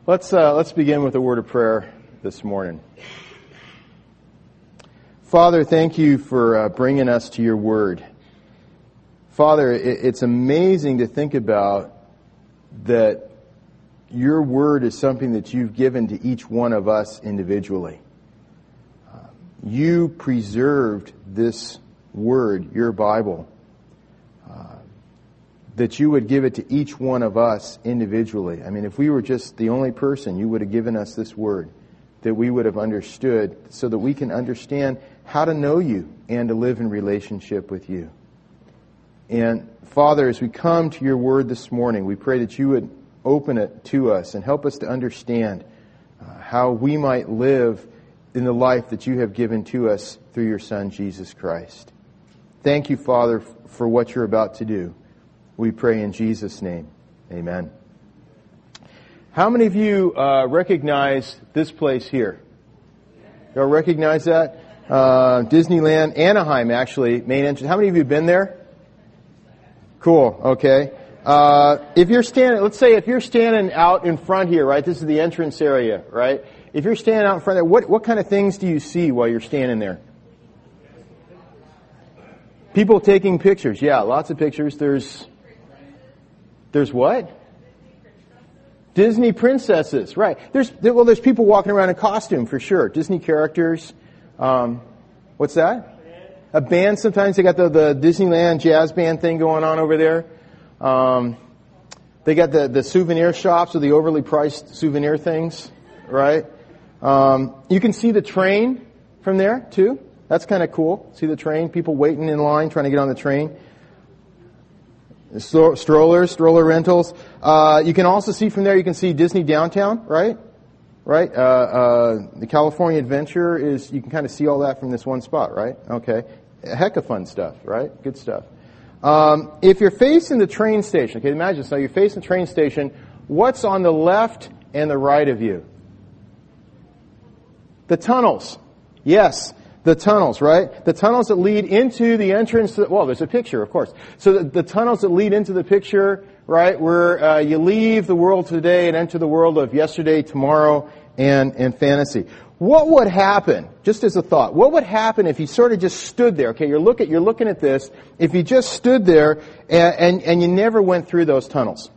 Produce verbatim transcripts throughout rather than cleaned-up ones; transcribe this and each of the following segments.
Let's uh, let's begin with a word of prayer this morning. Father, thank you for uh, bringing us to your word. Father, it, it's amazing to think about that your word is something that you've given to each one of us individually. Uh, you preserved this word, your Bible, uh, that you would give it to each one of us individually. I mean, if we were just the only person, you would have given us this word that we would have understood so that we can understand how to know you and to live in relationship with you. And Father, as we come to your word this morning, we pray that you would open it to us and help us to understand uh, how we might live in the life that you have given to us through your Son, Jesus Christ. Thank you, Father, for what you're about to do. We pray in Jesus' name. Amen. How many of you uh, recognize this place here? You all recognize that? Uh, Disneyland, Anaheim, actually, main entrance. How many of you have been there? Cool, okay. Uh, if you're standing, let's say if you're standing out in front here, right? This is the entrance area, right? If you're standing out in front there, what, what kind of things do you see while you're standing there? People taking pictures. Yeah, lots of pictures. There's, there's what? Disney princesses, right. There's, well, there's people walking around in costume for sure. Disney characters. Um, what's that? A band. Sometimes they got the, the Disneyland jazz band thing going on over there. Um, they got the, the souvenir shops with the overly priced souvenir things, right? Um, you can see the train from there too. That's kind of cool. See the train, people waiting in line trying to get on the train. The strollers, stroller rentals. Uh, you can also see from there, you can see Disney Downtown, right? Right? Uh, uh, the California Adventure is, you can kind of see all that from this one spot, right? Okay. A heck of fun stuff, right? Good stuff. Um, if you're facing the train station, okay, imagine, so you're facing the train station, what's on the left and the right of you? The tunnels. Yes. The tunnels, right? The tunnels that lead into the entrance to, well, there's a picture, of course. So the, the tunnels that lead into the picture, right, where uh, you leave the world today and enter the world of yesterday, tomorrow, and, and fantasy. What would happen, just as a thought, what would happen if you sort of just stood there? Okay, you're looking, you're looking at this. If you just stood there and, and, and you never went through those tunnels.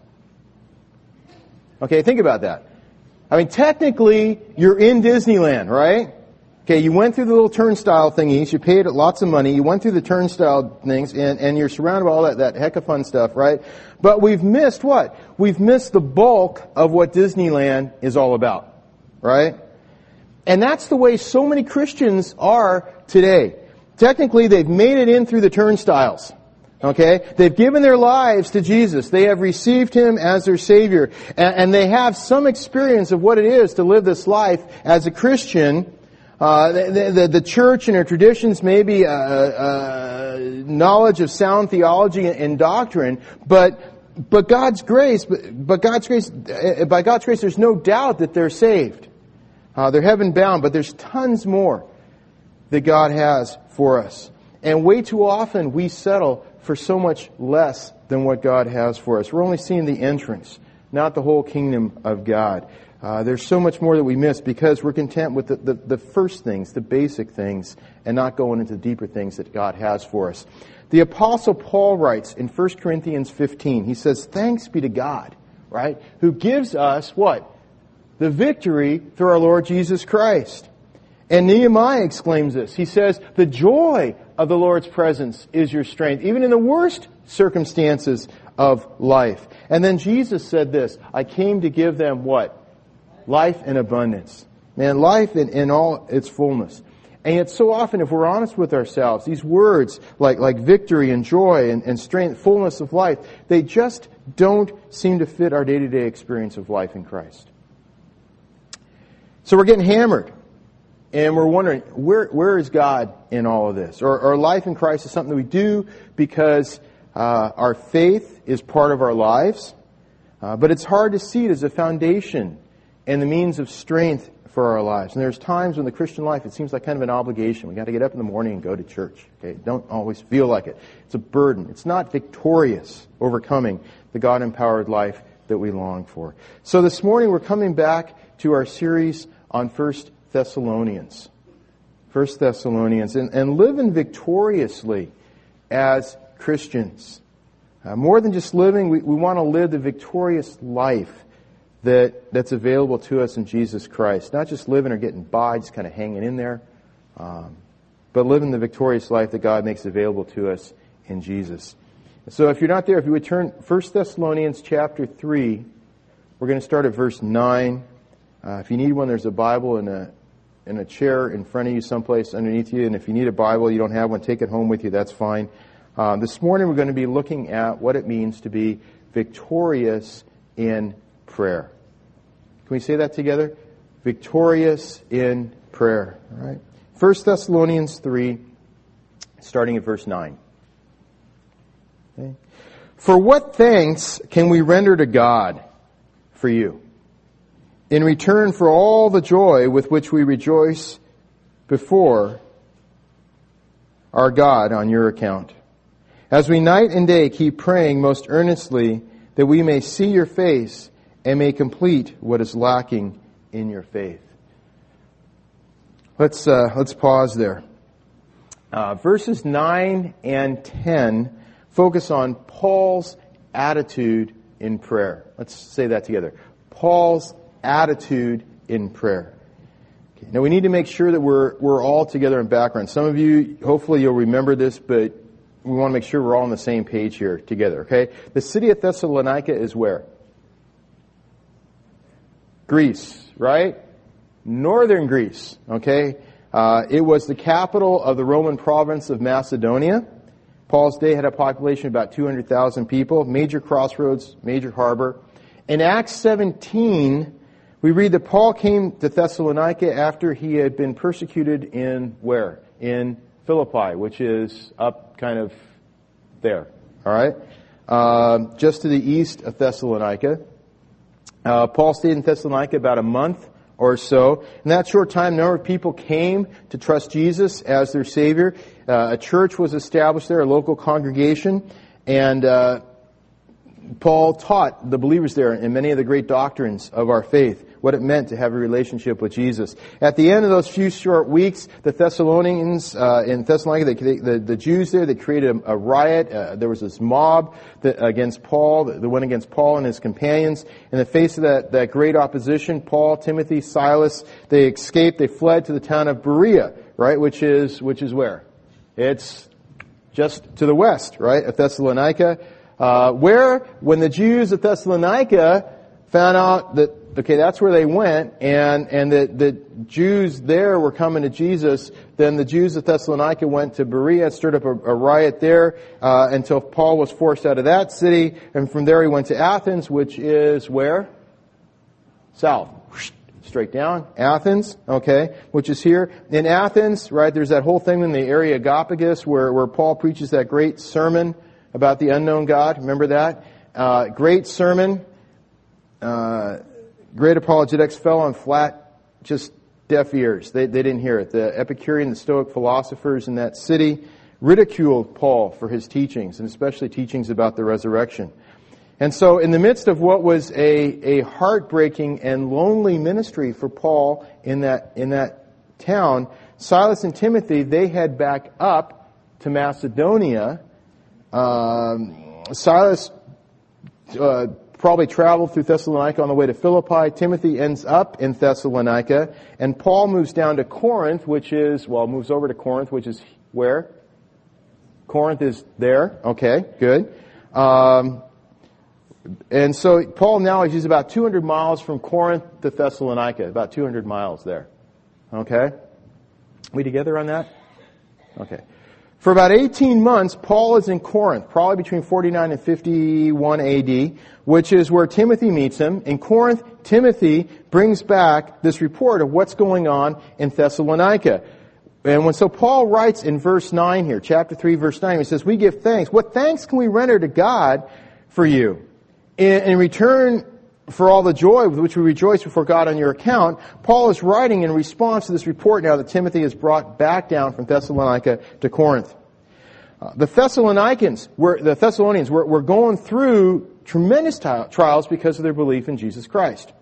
Okay, think about that. I mean, technically, you're in Disneyland, right? Okay, you went through the little turnstile thingies, you paid lots of money, you went through the turnstile things, and, and you're surrounded by all that, that heck of fun stuff, right? But we've missed what? We've missed the bulk of what Disneyland is all about, right? And that's the way so many Christians are today. Technically, they've made it in through the turnstiles. Okay? They've given their lives to Jesus. They have received Him as their Savior. And, and they have some experience of what it is to live this life as a Christian. Uh, the, the, the church and her traditions may be uh, uh, knowledge of sound theology and doctrine, but but God's grace, but, but God's grace, by God's grace, there's no doubt that they're saved. Uh, they're heaven bound, but there's tons more that God has for us. And way too often we settle for so much less than what God has for us. We're only seeing the entrance, not the whole kingdom of God. Uh, there's so much more that we miss because we're content with the, the, the first things, the basic things, and not going into the deeper things that God has for us. The Apostle Paul writes in First Corinthians fifteen, he says, "Thanks be to God," right, "who gives us," what? "The victory through our Lord Jesus Christ." And Nehemiah exclaims this. He says, "The joy of the Lord's presence is your strength," even in the worst circumstances of life. And then Jesus said this, "I came to give them" what? Life in abundance. Man, life in, in all its fullness. And yet so often, if we're honest with ourselves, these words like, like victory and joy and, and strength, fullness of life, they just don't seem to fit our day-to-day experience of life in Christ. So we're getting hammered. And we're wondering, where where is God in all of this? Or, or life in Christ is something that we do because uh, our faith is part of our lives. Uh, but it's hard to see it as a foundation and the means of strength for our lives. And there's times when the Christian life, it seems like kind of an obligation. We got to get up in the morning and go to church. Okay, don't always feel like it. It's a burden. It's not victorious overcoming the God-empowered life that we long for. So this morning we're coming back to our series on First Thessalonians. First Thessalonians, and, and living victoriously as Christians. Uh, more than just living, we, we want to live the victorious life that that's available to us in Jesus Christ. Not just living or getting by, just kind of hanging in there, um, but living the victorious life that God makes available to us in Jesus. So if you're not there, if you would turn First Thessalonians chapter three, we're going to start at verse nine. Uh, if you need one, there's a Bible in a in a chair in front of you someplace underneath you. And if you need a Bible, you don't have one, take it home with you. That's fine. Uh, this morning we're going to be looking at what it means to be victorious in prayer. Can we say that together? Victorious in prayer. All right. First Thessalonians three, starting at verse nine. Okay. For what thanks can we render to God for you, in return for all the joy with which we rejoice before our God on your account, as we night and day keep praying most earnestly that we may see your face and may complete what is lacking in your faith. Let's uh, let's pause there. Uh, verses nine and ten focus on Paul's attitude in prayer. Let's say that together. Paul's attitude in prayer. Okay. Now we need to make sure that we're we're all together in background. Some of you, hopefully you'll remember this, but we want to make sure we're all on the same page here together, okay? The city of Thessalonica is where? Greece, right? Northern Greece, okay? Uh, it was the capital of the Roman province of Macedonia. Paul's day had a population of about two hundred thousand people, major crossroads, major harbor. In Acts seventeen, we read that Paul came to Thessalonica after he had been persecuted in where? In Philippi, which is up kind of there, all right? Uh, just to the east of Thessalonica. Uh, Paul stayed in Thessalonica about a month or so. In that short time, a number of people came to trust Jesus as their Savior. Uh, a church was established there, a local congregation, and uh, Paul taught the believers there in many of the great doctrines of our faith, what it meant to have a relationship with Jesus. At the end of those few short weeks, the Thessalonians uh, in Thessalonica, they, the, the Jews there, they created a, a riot. Uh, there was this mob that, against Paul, that went against Paul and his companions. In the face of that, that great opposition, Paul, Timothy, Silas, they escaped. They fled to the town of Berea, right, which is which is where? It's just to the west, right, of Thessalonica. Uh, where, when the Jews of Thessalonica found out that, okay, that's where they went, and, and that the Jews there were coming to Jesus, then the Jews of Thessalonica went to Berea, stirred up a, a riot there, uh, until Paul was forced out of that city, and from there he went to Athens, which is where? South. Straight down. Athens, okay, which is here. In Athens, right, there's that whole thing in the Areopagus where, where Paul preaches that great sermon about the unknown God. Remember that? Uh, great sermon. Uh, great apologetics fell on flat, just deaf ears. They, they didn't hear it. The Epicurean, the Stoic philosophers in that city ridiculed Paul for his teachings, and especially teachings about the resurrection. And so in the midst of what was a, a heartbreaking and lonely ministry for Paul in that, in that town, Silas and Timothy, they head back up to Macedonia. Um, Silas uh, probably traveled through Thessalonica on the way to Philippi. Timothy ends up in Thessalonica. And Paul moves down to Corinth, which is, well, moves over to Corinth, which is where? Corinth is there. Okay, good. Um, and so Paul now is about two hundred miles from Corinth to Thessalonica, about two hundred miles there. Okay? We together on that? Okay. For about eighteen months, Paul is in Corinth, probably between forty-nine and fifty-one A D, which is where Timothy meets him. In Corinth, Timothy brings back this report of what's going on in Thessalonica. And when so Paul writes in verse nine here, chapter three, verse nine, he says, we give thanks. What thanks can we render to God for you? In, in return for all the joy with which we rejoice before God on your account, Paul is writing in response to this report now that Timothy is brought back down from Thessalonica to Corinth. Uh, the Thessalonians, were, the Thessalonians were, were going through tremendous t- trials because of their belief in Jesus Christ.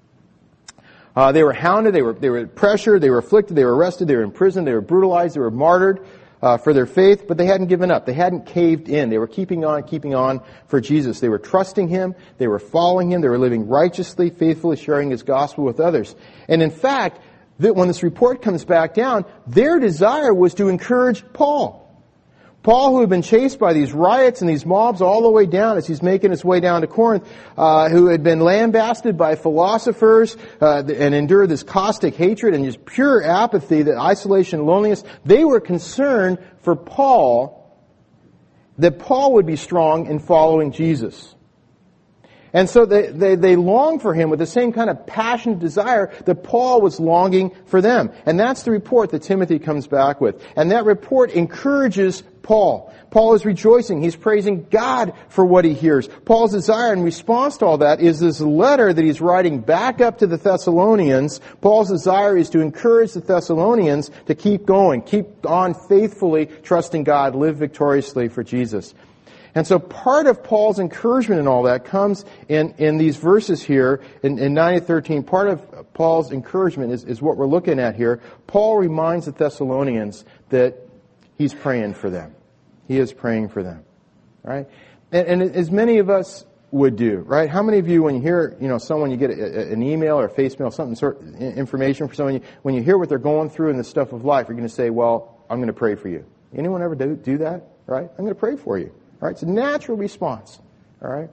Uh, they were hounded, they were, they were pressured, they were afflicted, they were arrested, they were imprisoned, they were brutalized, they were martyred uh, for their faith, but they hadn't given up. They hadn't caved in. They were keeping on, keeping on for Jesus. They were trusting Him, they were following Him, they were living righteously, faithfully sharing His gospel with others. And in fact, that when this report comes back down, their desire was to encourage Paul. Paul, who had been chased by these riots and these mobs all the way down as he's making his way down to Corinth, uh, who had been lambasted by philosophers uh, and endured this caustic hatred and just pure apathy, the isolation, loneliness, they were concerned for Paul, that Paul would be strong in following Jesus. And so they, they, they longed for him with the same kind of passionate desire that Paul was longing for them. And that's the report that Timothy comes back with. And that report encourages Paul. Paul is rejoicing. He's praising God for what he hears. Paul's desire in response to all that is this letter that he's writing back up to the Thessalonians. Paul's desire is to encourage the Thessalonians to keep going, keep on faithfully trusting God, live victoriously for Jesus. And so part of Paul's encouragement in all that comes in, in these verses here in, in nine to thirteen. Part of Paul's encouragement is, is what we're looking at here. Paul reminds the Thessalonians that he's praying for them. He is praying for them. Right? And, and as many of us would do, right? How many of you, when you hear, you know, someone, you get a, a, an email or a face mail, something, sort of information for someone, you, when you hear what they're going through in the stuff of life, you're going to say, well, I'm going to pray for you. Anyone ever do, do that? Right? I'm going to pray for you. All right, it's a natural response. All right.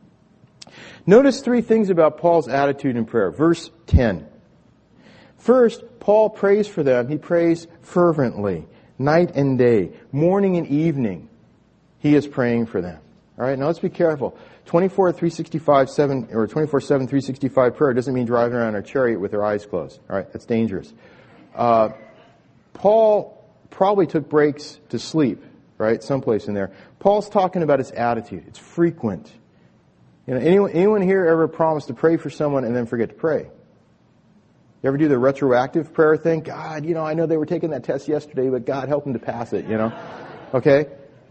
Notice three things about Paul's attitude in prayer. Verse ten. First, Paul prays for them. He prays fervently, night and day, morning and evening. He is praying for them. All right. Now let's be careful. twenty-four, three sixty-five, seven or twenty-four seven, three sixty-five prayer doesn't mean driving around in a chariot with our eyes closed. All right, that's dangerous. Uh, Paul probably took breaks to sleep. Right, someplace in there. Paul's talking about his attitude. It's frequent. You know, anyone, anyone here ever promise to pray for someone and then forget to pray? You ever do the retroactive prayer thing? God, you know, I know they were taking that test yesterday, but God help them to pass it, you know? Okay?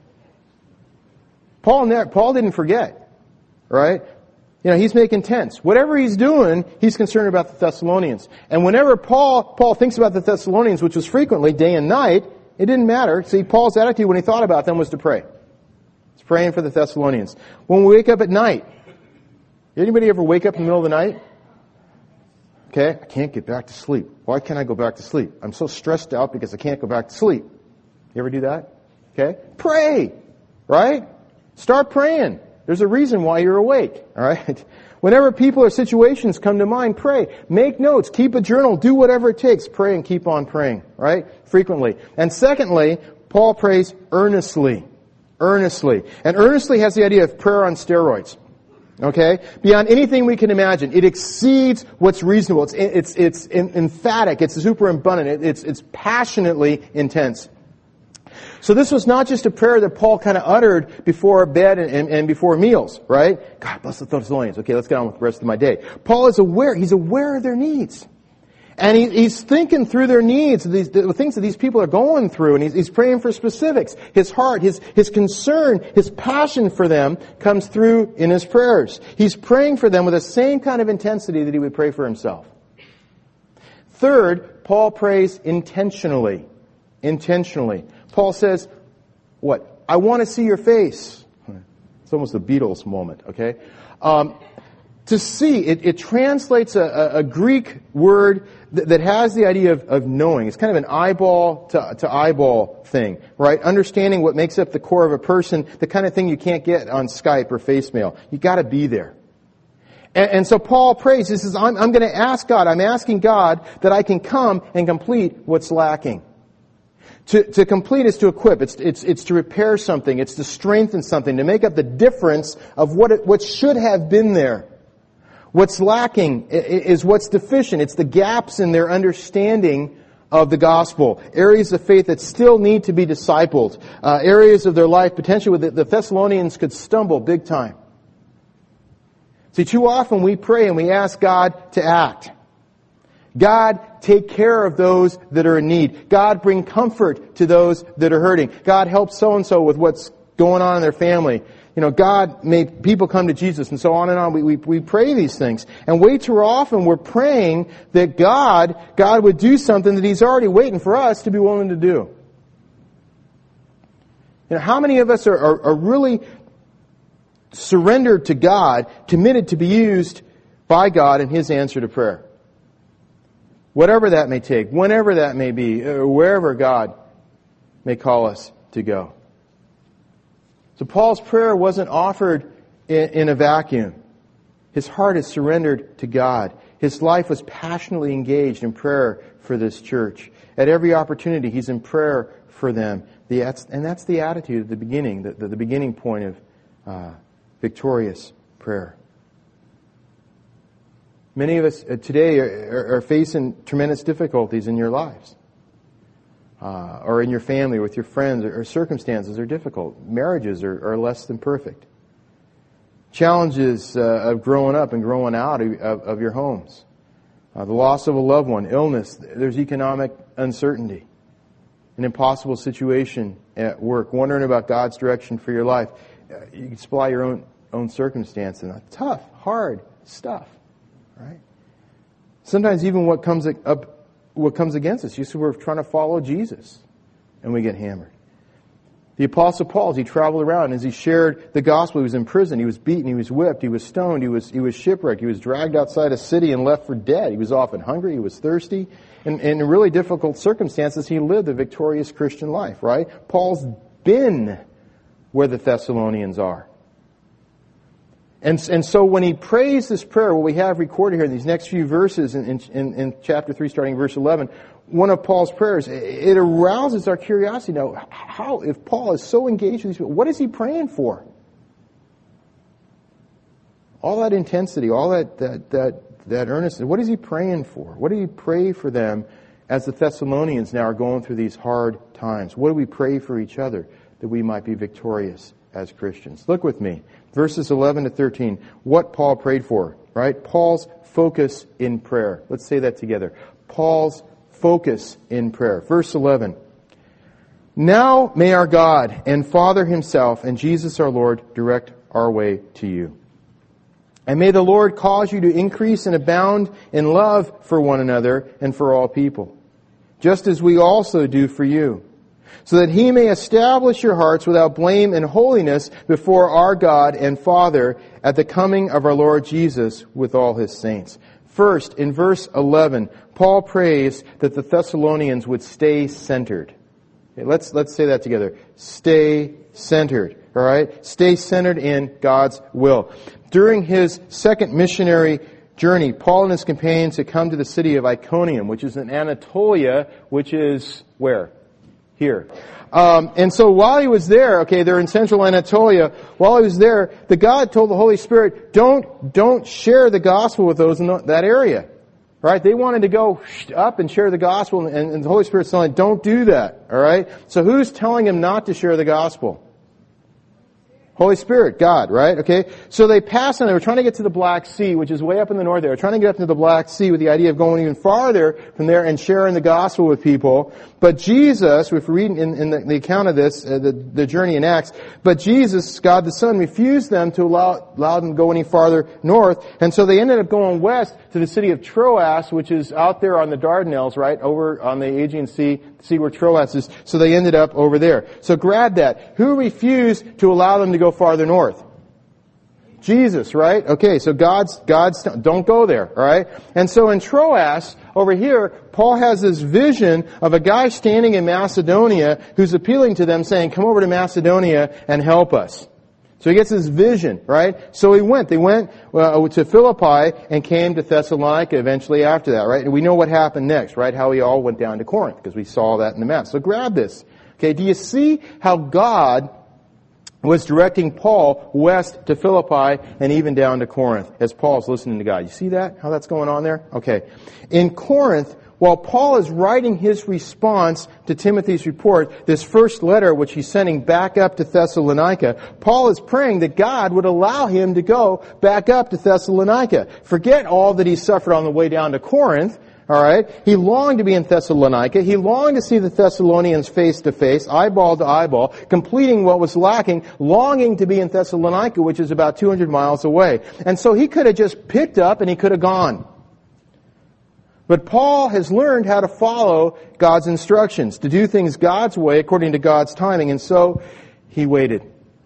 Paul, Paul didn't forget. Right? You know, he's making tents. Whatever he's doing, he's concerned about the Thessalonians. And whenever Paul, Paul thinks about the Thessalonians, which was frequently day and night, it didn't matter. See, Paul's attitude when he thought about them was to pray. He's praying for the Thessalonians. When we wake up at night, anybody ever wake up in the middle of the night? Okay, I can't get back to sleep. Why can't I go back to sleep? I'm so stressed out because I can't go back to sleep. You ever do that? Okay, pray. Right? Start praying. There's a reason why you're awake. All right? Whenever people or situations come to mind, pray. Make notes. Keep a journal. Do whatever it takes. Pray and keep on praying. Right? Frequently. And secondly, Paul prays earnestly. Earnestly. And earnestly has the idea of prayer on steroids. Okay? Beyond anything we can imagine. It exceeds what's reasonable. It's, it's, it's emphatic. It's superabundant. It's, it's passionately intense. So this was not just a prayer that Paul kind of uttered before bed and, and, and before meals, right? God bless the Thessalonians. Okay, let's get on with the rest of my day. Paul is aware, he's aware of their needs. And he, he's thinking through their needs, these, the things that these people are going through, and he's, he's praying for specifics. His heart, his, his concern, his passion for them comes through in his prayers. He's praying for them with the same kind of intensity that he would pray for himself. Third, Paul prays intentionally. Intentionally. Paul says, what? I want to see your face. It's almost a Beatles moment, okay? Um, to see, it, it translates a, a, a Greek word that, that has the idea of, of knowing. It's kind of an eyeball to, to eyeball thing, right? Understanding what makes up the core of a person, the kind of thing you can't get on Skype or FaceMail. You got to be there. And, and so Paul prays. He says, I'm, I'm going to ask God, I'm asking God that I can come and complete what's lacking. To, to complete is to equip. It's, it's, it's to repair something. It's to strengthen something. To make up the difference of what it, what should have been there. What's lacking is what's deficient. It's the gaps in their understanding of the gospel. Areas of faith that still need to be discipled. Uh, areas of their life potentially where the, the Thessalonians could stumble big time. See, too often we pray and we ask God to act. God, take care of those that are in need. God, bring comfort to those that are hurting. God, help so-and-so with what's going on in their family. you know, God, may people come to Jesus, and so on and on. We, we, we pray these things. And way too often we're praying that God, God would do something that He's already waiting for us to be willing to do. You know, how many of us are, are, are really surrendered to God, committed to be used by God in His answer to prayer? Whatever that may take, whenever that may be, or wherever God may call us to go. So Paul's prayer wasn't offered in, in a vacuum. His heart is surrendered to God. His life was passionately engaged in prayer for this church. At every opportunity, he's in prayer for them. The, and that's the attitude at the beginning, the, the, the beginning point of uh, victorious prayer. Many of us today are, are facing tremendous difficulties in your lives. Uh, or in your family, with your friends, or, or circumstances are difficult. Marriages are, are less than perfect. Challenges uh, of growing up and growing out of, of, of your homes. Uh, the loss of a loved one, illness, there's economic uncertainty. An impossible situation at work, wondering about God's direction for your life. Uh, you can supply your own own circumstance and tough, hard stuff, right? Sometimes even what comes up What comes against us. You see, we're trying to follow Jesus, and we get hammered. The Apostle Paul, as he traveled around, as he shared the gospel, he was in prison, he was beaten, he was whipped, he was stoned, he was he was shipwrecked, he was dragged outside a city and left for dead. He was often hungry, he was thirsty, and, and in really difficult circumstances, he lived a victorious Christian life, right? Paul's been where the Thessalonians are. And, and so when he prays this prayer, what we have recorded here in these next few verses in, in, in chapter three, starting verse eleven, one of Paul's prayers, it arouses our curiosity. Now, how, if Paul is so engaged with these people, what is he praying for? All that intensity, all that, that, that, that earnestness, what is he praying for? What do you pray for them as the Thessalonians now are going through these hard times? What do we pray for each other that we might be victorious as Christians? Look with me. Verses eleven to thirteen, what Paul prayed for, right? Paul's focus in prayer. Let's say that together. Paul's focus in prayer. Verse eleven. Now may our God and Father Himself and Jesus our Lord direct our way to you. And may the Lord cause you to increase and abound in love for one another and for all people, just as we also do for you, so that He may establish your hearts without blame and holiness before our God and Father at the coming of our Lord Jesus with all His saints. First, in verse eleven, Paul prays that the Thessalonians would stay centered. Okay, let's, let's say that together. Stay centered. All right? Stay centered in God's will. During his second missionary journey, Paul and his companions had come to the city of Iconium, which is in Anatolia, which is where? Here. Um, and so while he was there, okay, they're in central Anatolia, while he was there, the God told the Holy Spirit, don't, don't share the gospel with those in the, that area. Right? They wanted to go up and share the gospel, and, and the Holy Spirit's telling them, don't do that. Alright? So who's telling him not to share the gospel? Holy Spirit, God, right? Okay? So they passed on. They were trying to get to the Black Sea, which is way up in the north there. They were trying to get up into the Black Sea with the idea of going even farther from there and sharing the gospel with people. But Jesus, if we read in, in the, the account of this, uh, the, the journey in Acts, but Jesus, God the Son, refused them to allow, allow them to go any farther north. And so they ended up going west to the city of Troas, which is out there on the Dardanelles, right? Over on the Aegean Sea, see where Troas is. So they ended up over there. So grab that. Who refused to allow them to go farther north? Jesus, right? Okay, so God's, God's, don't go there, alright? And so in Troas, over here, Paul has this vision of a guy standing in Macedonia who's appealing to them saying, come over to Macedonia and help us. So he gets this vision, right? So he went. They went uh, to Philippi and came to Thessalonica eventually after that, right? And we know what happened next, right? How he all went down to Corinth, because we saw that in the map. So grab this. Okay, do you see how God was directing Paul west to Philippi and even down to Corinth as Paul's listening to God? You see that? How that's going on there? Okay. In Corinth, while Paul is writing his response to Timothy's report, this first letter which he's sending back up to Thessalonica, Paul is praying that God would allow him to go back up to Thessalonica. Forget all that he suffered on the way down to Corinth. All right? He longed to be in Thessalonica. He longed to see the Thessalonians face to face, eyeball to eyeball, completing what was lacking, longing to be in Thessalonica, which is about two hundred miles away. And so he could have just picked up and he could have gone. But Paul has learned how to follow God's instructions, to do things God's way according to God's timing, and so he waited.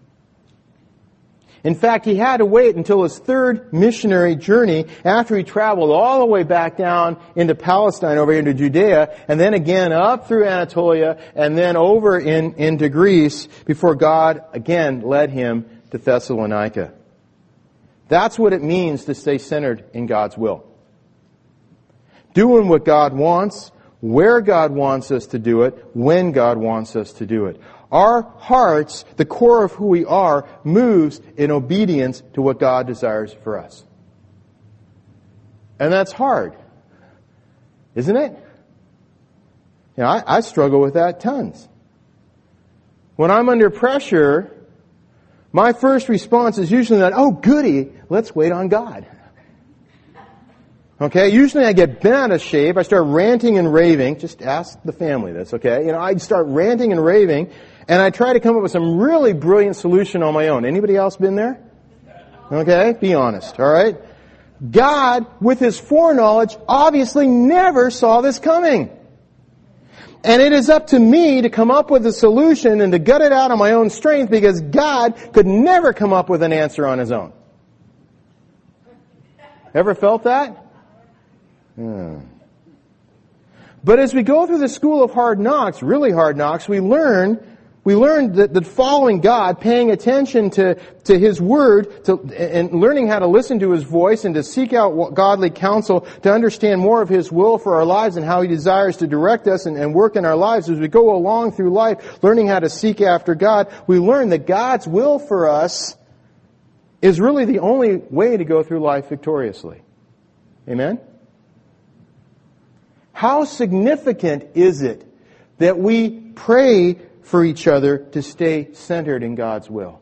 In fact, he had to wait until his third missionary journey after he traveled all the way back down into Palestine, over into Judea, and then again up through Anatolia, and then over in, into Greece, before God again led him to Thessalonica. That's what it means to stay centered in God's will. Doing what God wants, where God wants us to do it, when God wants us to do it. Our hearts, the core of who we are, moves in obedience to what God desires for us. And that's hard, isn't it? You know, I, I struggle with that tons. When I'm under pressure, my first response is usually not, oh goody, let's wait on God. Okay, usually I get bent out of shape, I start ranting and raving, just ask the family this, okay? You know, I start ranting and raving, and I try to come up with some really brilliant solution on my own. Anybody else been there? Okay, be honest, alright? God, with His foreknowledge, obviously never saw this coming. And it is up to me to come up with a solution and to gut it out on my own strength, because God could never come up with an answer on His own. Ever felt that? Hmm. But as we go through the school of hard knocks, really hard knocks, we learn we learn that, that following God, paying attention to, to His Word, to, and learning how to listen to His voice and to seek out godly counsel, to understand more of His will for our lives and how He desires to direct us and, and work in our lives as we go along through life, learning how to seek after God, we learn that God's will for us is really the only way to go through life victoriously. Amen? How significant is it that we pray for each other to stay centered in God's will?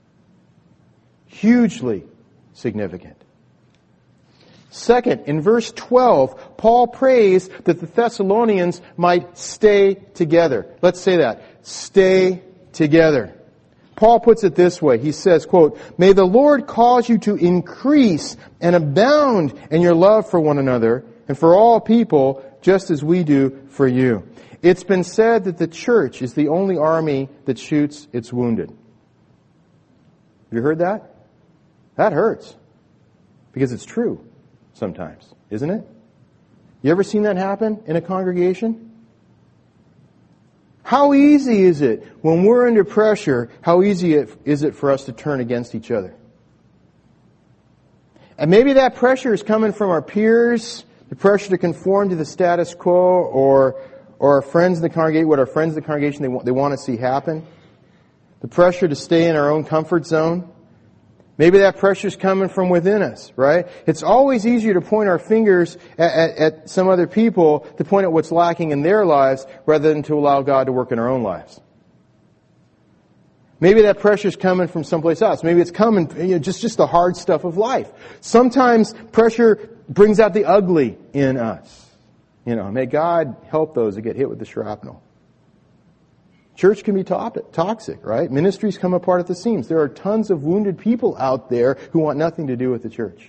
Hugely significant. Second, in verse twelve, Paul prays that the Thessalonians might stay together. Let's say that. Stay together. Paul puts it this way. He says, quote, "May the Lord cause you to increase and abound in your love for one another and for all people, just as we do for you." It's been said that the church is the only army that shoots its wounded. Have you heard that? That hurts. Because it's true sometimes, isn't it? You ever seen that happen in a congregation? How easy is it when we're under pressure, how easy it, is it for us to turn against each other? And maybe that pressure is coming from our peers, the pressure to conform to the status quo, or or our friends in the congregation, what our friends in the congregation they want, they want to see happen. The pressure to stay in our own comfort zone. Maybe that pressure is coming from within us, right? It's always easier to point our fingers at, at, at some other people, to point at what's lacking in their lives, rather than to allow God to work in our own lives. Maybe that pressure is coming from someplace else. Maybe it's coming, you know, just, just the hard stuff of life. Sometimes pressure brings out the ugly in us. You know, may God help those that get hit with the shrapnel. Church can be toxic, right? Ministries come apart at the seams. There are tons of wounded people out there who want nothing to do with the church.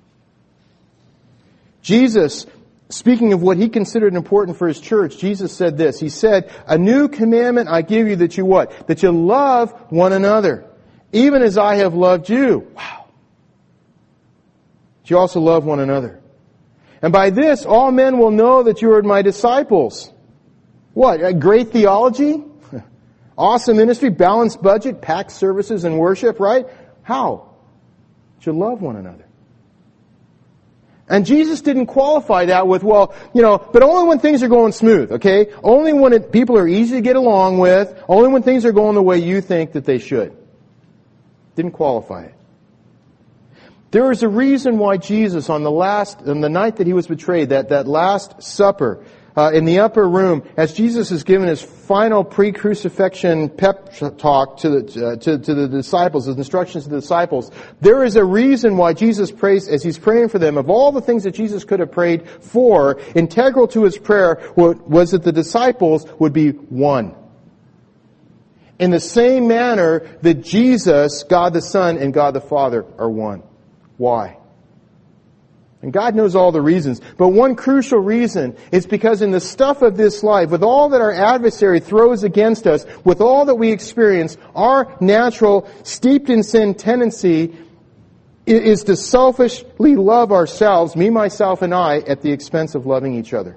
Jesus, speaking of what He considered important for His church, Jesus said this. He said, "A new commandment I give you, that you what? That you love one another, even as I have loved you." Wow. That you also love one another. "And by this, all men will know that you are my disciples." What? A great theology? Awesome ministry, balanced budget, packed services and worship, right? How? That you love one another. And Jesus didn't qualify that with, well, you know, but only when things are going smooth, okay? Only when it, people are easy to get along with, only when things are going the way you think that they should. Didn't qualify it. There is a reason why Jesus, on the last, on the night that He was betrayed, that, that last supper, uh, in the upper room, as Jesus is given his final pre-crucifixion pep talk to the, uh, to, to the disciples, his instructions to the disciples, there is a reason why Jesus prays, as he's praying for them, of all the things that Jesus could have prayed for, integral to his prayer was that the disciples would be one. In the same manner that Jesus, God the Son, and God the Father are one. Why? And God knows all the reasons. But one crucial reason is because in the stuff of this life, with all that our adversary throws against us, with all that we experience, our natural, steeped in sin tendency is to selfishly love ourselves, me, myself, and I, at the expense of loving each other.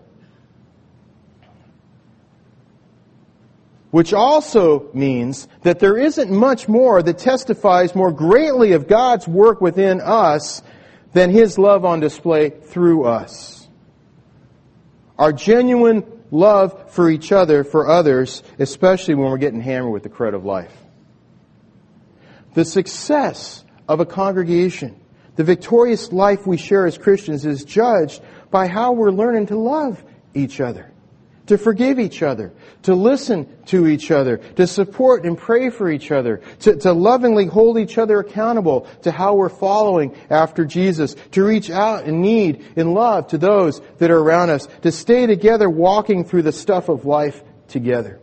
Which also means that there isn't much more that testifies more greatly of God's work within us than His love on display through us. Our genuine love for each other, for others, especially when we're getting hammered with the crud of life. The success of a congregation, the victorious life we share as Christians, is judged by how we're learning to love each other, to forgive each other, to listen to each other, to support and pray for each other, to, to lovingly hold each other accountable to how we're following after Jesus, to reach out in need, in love to those that are around us, to stay together walking through the stuff of life together.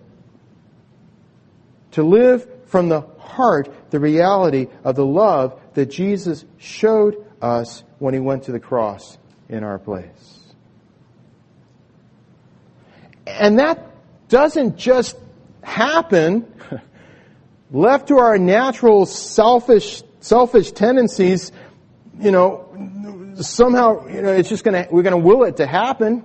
To live from the heart the reality of the love that Jesus showed us when He went to the cross in our place. And that doesn't just happen left to our natural selfish selfish tendencies. You know, somehow, you know, it's just going to we're going to will it to happen.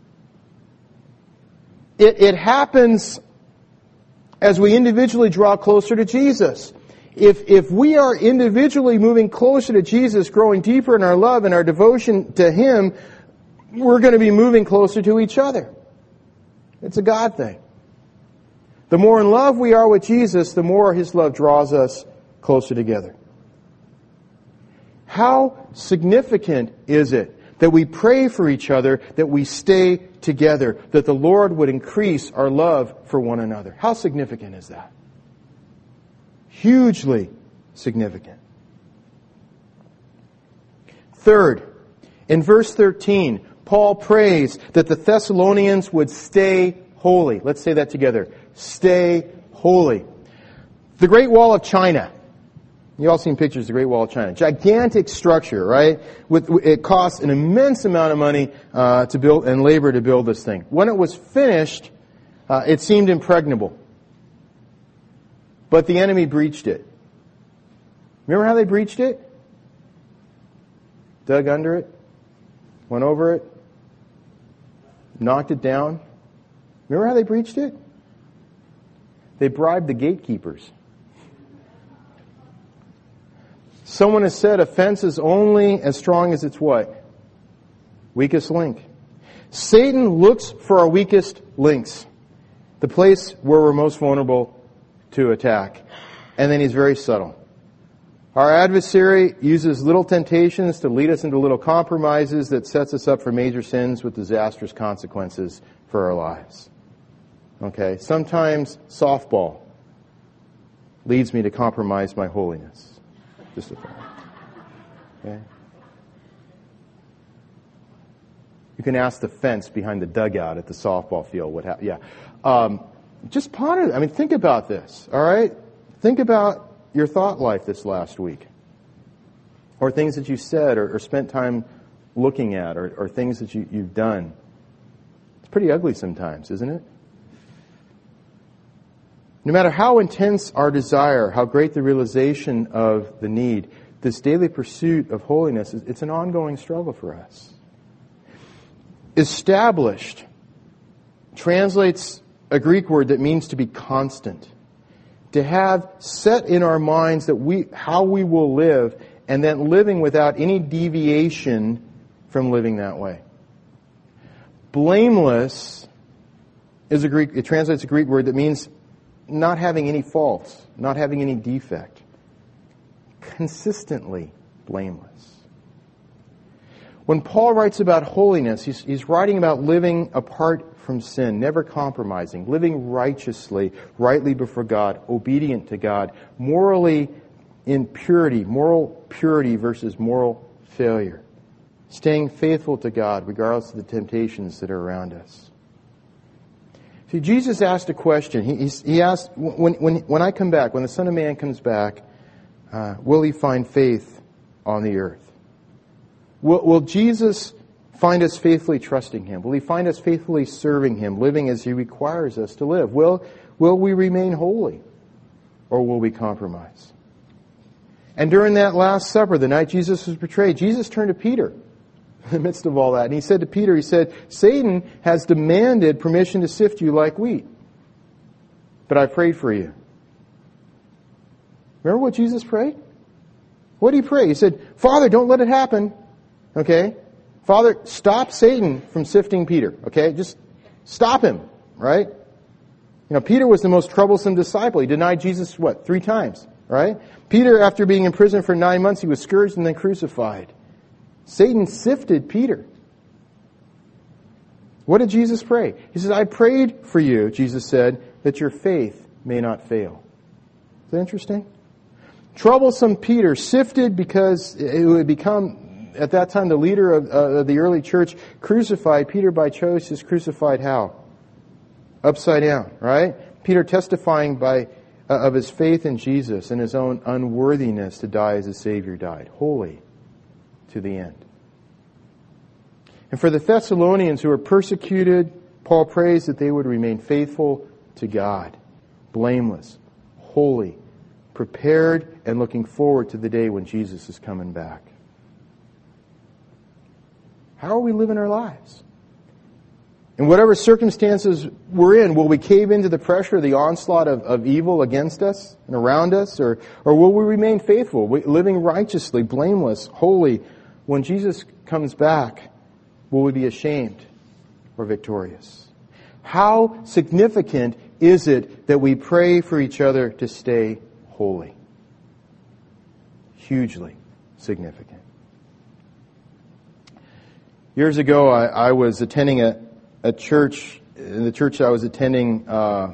It it happens as we individually draw closer to Jesus. If if we are individually moving closer to Jesus, growing deeper in our love and our devotion to Him, we're going to be moving closer to each other. It's a God thing. The more in love we are with Jesus, the more His love draws us closer together. How significant is it that we pray for each other, that we stay together, that the Lord would increase our love for one another? How significant is that? Hugely significant. Third, in verse thirteen, Paul prays that the Thessalonians would stay holy. Let's say that together. Stay holy. The Great Wall of China. You all seen pictures of the Great Wall of China. Gigantic structure, right? With, it cost an immense amount of money uh, to build and labor to build this thing. When it was finished, uh, it seemed impregnable. But the enemy breached it. Remember how they breached it? Dug under it, went over it, knocked it down. Remember how they breached it? They bribed the gatekeepers. Someone has said a fence is only as strong as its what? Weakest link. Satan looks for our weakest links, the place where we're most vulnerable to attack. And then he's very subtle. Our adversary uses little temptations to lead us into little compromises that sets us up for major sins with disastrous consequences for our lives. Okay, sometimes softball leads me to compromise my holiness. Just a thought. Okay? You can ask the fence behind the dugout at the softball field what happened. Yeah. Um, just ponder. I mean, think about this, all right? Think about your thought life this last week. Or things that you said or, or spent time looking at or, or things that you, you've done. It's pretty ugly sometimes, isn't it? No matter how intense our desire, how great the realization of the need, this daily pursuit of holiness, it's an ongoing struggle for us. Established translates a Greek word that means to be constant. To have set in our minds that we how we will live, and then living without any deviation from living that way. Blameless is a Greek, it translates a Greek word that means not having any faults, not having any defect. Consistently blameless. When Paul writes about holiness, he's, he's writing about living apart from sin, never compromising, living righteously, rightly before God, obedient to God, morally in purity, moral purity versus moral failure, staying faithful to God regardless of the temptations that are around us. See, Jesus asked a question. He, he asked, when, when, when I come back, when the Son of Man comes back, uh, will He find faith on the earth? Will, will Jesus find us faithfully trusting Him? Will He find us faithfully serving Him, living as He requires us to live? Will, will we remain holy, or will we compromise? And during that Last Supper, the night Jesus was betrayed, Jesus turned to Peter in the midst of all that. And He said to Peter, He said, Satan has demanded permission to sift you like wheat, but I prayed for you. Remember what Jesus prayed? What did He pray? He said, Father, don't let it happen. Okay? Father, stop Satan from sifting Peter. Okay? Just stop him. Right? You know, Peter was the most troublesome disciple. He denied Jesus, what, three times. Right? Peter, after being in prison for nine months, he was scourged and then crucified. Satan sifted Peter. What did Jesus pray? He says, I prayed for you, Jesus said, that your faith may not fail. Is that interesting? Troublesome Peter, sifted because it would become, at that time, the leader of, uh, of the early church, crucified. Peter, by choice, is crucified how? Upside down, right? Peter testifying by uh, of his faith in Jesus and his own unworthiness to die as a Savior died. Holy to the end. And for the Thessalonians who were persecuted, Paul prays that they would remain faithful to God, blameless, holy, prepared, and looking forward to the day when Jesus is coming back. How are we living our lives? In whatever circumstances we're in, will we cave into the pressure, the onslaught of, of evil against us and around us? Or, or will we remain faithful, living righteously, blameless, holy? When Jesus comes back, will we be ashamed or victorious? How significant is it that we pray for each other to stay holy? Hugely significant. Years ago, I, I was attending a, a church. In the church I was attending, uh,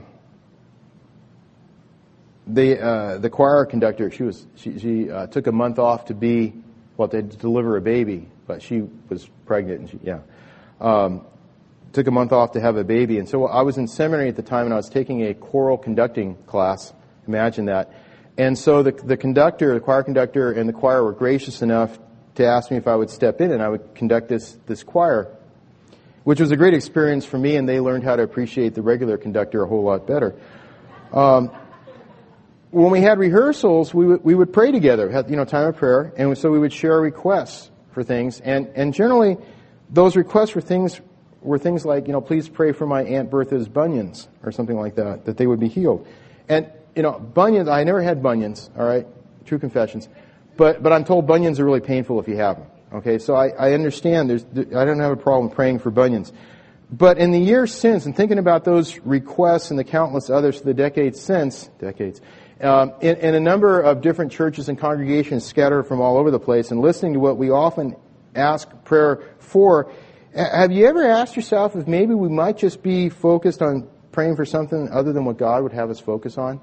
the uh, the choir conductor, she was she, she uh, took a month off to be well to deliver a baby, but she was pregnant and she yeah um, took a month off to have a baby. And so I was in seminary at the time, and I was taking a choral conducting class. Imagine that. And so the the conductor, the choir conductor, and the choir were gracious enough to ask me if I would step in and I would conduct this this choir, which was a great experience for me, and they learned how to appreciate the regular conductor a whole lot better. Um, when we had rehearsals, we would, we would pray together, had, you know, time of prayer, and so we would share requests for things, and, and generally those requests were things were things like, you know, please pray for my Aunt Bertha's bunions, or something like that, that they would be healed. And, you know, bunions, I never had bunions, all right, true confessions. But but I'm told bunions are really painful if you have them. Okay, so I, I understand. There's I don't have a problem praying for bunions. But in the years since, and thinking about those requests and the countless others for the decades since, decades, um, in, in a number of different churches and congregations scattered from all over the place, and listening to what we often ask prayer for, have you ever asked yourself if maybe we might just be focused on praying for something other than what God would have us focus on?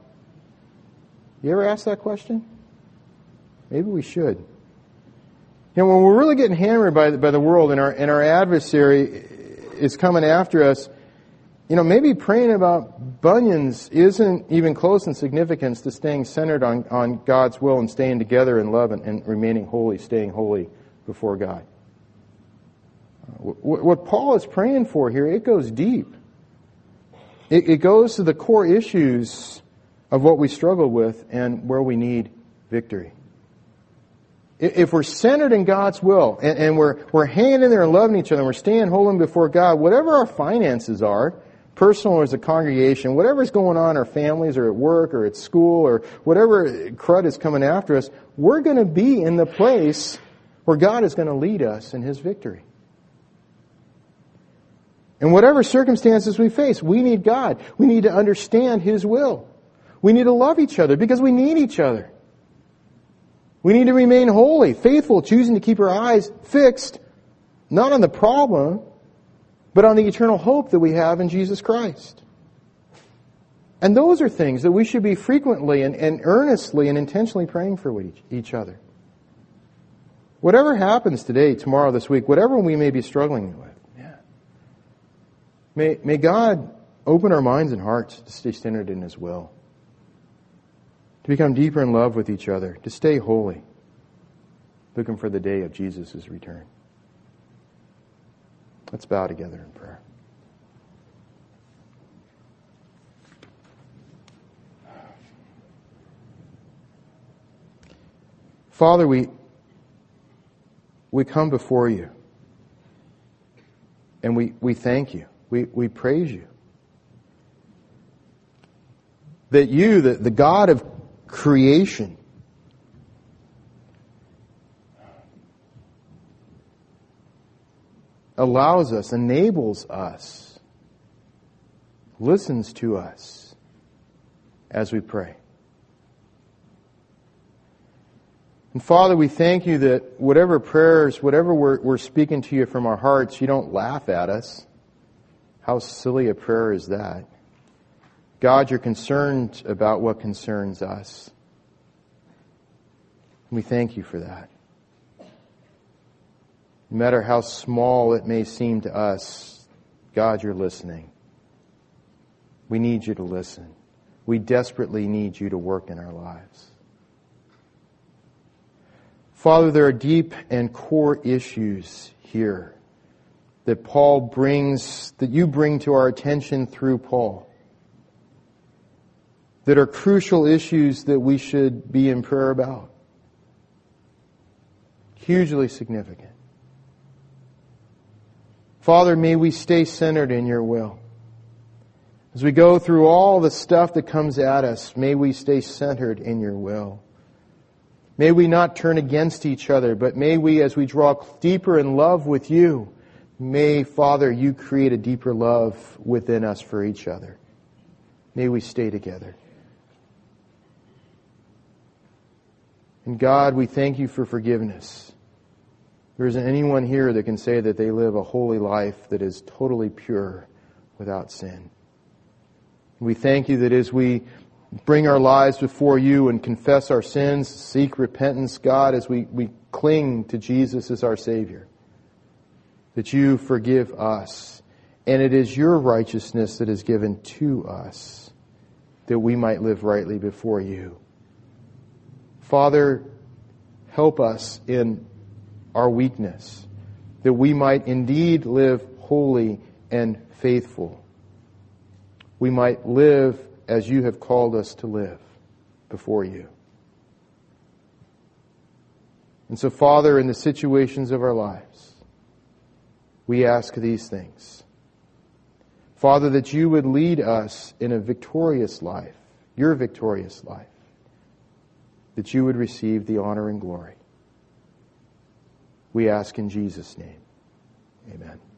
You ever asked that question? Maybe we should. You know, when we're really getting hammered by the, by the world, and our and our adversary is coming after us, you know, maybe praying about bunions isn't even close in significance to staying centered on, on God's will and staying together in love and, and remaining holy, staying holy before God. What, what Paul is praying for here, it goes deep. It, it goes to the core issues of what we struggle with and where we need victory. If we're centered in God's will, and, and we're we're hanging in there and loving each other, and we're staying holy before God, whatever our finances are, personal or as a congregation, whatever's going on in our families or at work or at school or whatever crud is coming after us, we're going to be in the place where God is going to lead us in His victory. And whatever circumstances we face, we need God. We need to understand His will. We need to love each other because we need each other. We need to remain holy, faithful, choosing to keep our eyes fixed not on the problem, but on the eternal hope that we have in Jesus Christ. And those are things that we should be frequently and, and earnestly and intentionally praying for each, each other. Whatever happens today, tomorrow, this week, whatever we may be struggling with, yeah. may, may God open our minds and hearts to stay centered in His will, to become deeper in love with each other, to stay holy, looking for the day of Jesus' return. Let's bow together in prayer. Father, we we come before You, and we, we thank You. We, we praise You. That You, the, the God of creation, allows us, enables us, listens to us as we pray. And Father, we thank You that whatever prayers, whatever we're, we're speaking to You from our hearts, You don't laugh at us. How silly a prayer is that? God, You're concerned about what concerns us. And we thank You for that. No matter how small it may seem to us, God, You're listening. We need You to listen. We desperately need You to work in our lives. Father, there are deep and core issues here that Paul brings, that You bring to our attention through Paul, that are crucial issues that we should be in prayer about. Hugely significant. Father, may we stay centered in Your will. As we go through all the stuff that comes at us, may we stay centered in Your will. May we not turn against each other, but may we, as we draw deeper in love with You, may, Father, You create a deeper love within us for each other. May we stay together. And God, we thank You for forgiveness. There isn't anyone here that can say that they live a holy life that is totally pure without sin. We thank You that as we bring our lives before You and confess our sins, seek repentance, God, as we, we cling to Jesus as our Savior, that You forgive us. And it is Your righteousness that is given to us that we might live rightly before You. Father, help us in our weakness, that we might indeed live holy and faithful. We might live as You have called us to live before You. And so, Father, in the situations of our lives, we ask these things. Father, that You would lead us in a victorious life, Your victorious life, that You would receive the honor and glory. We ask in Jesus' name. Amen.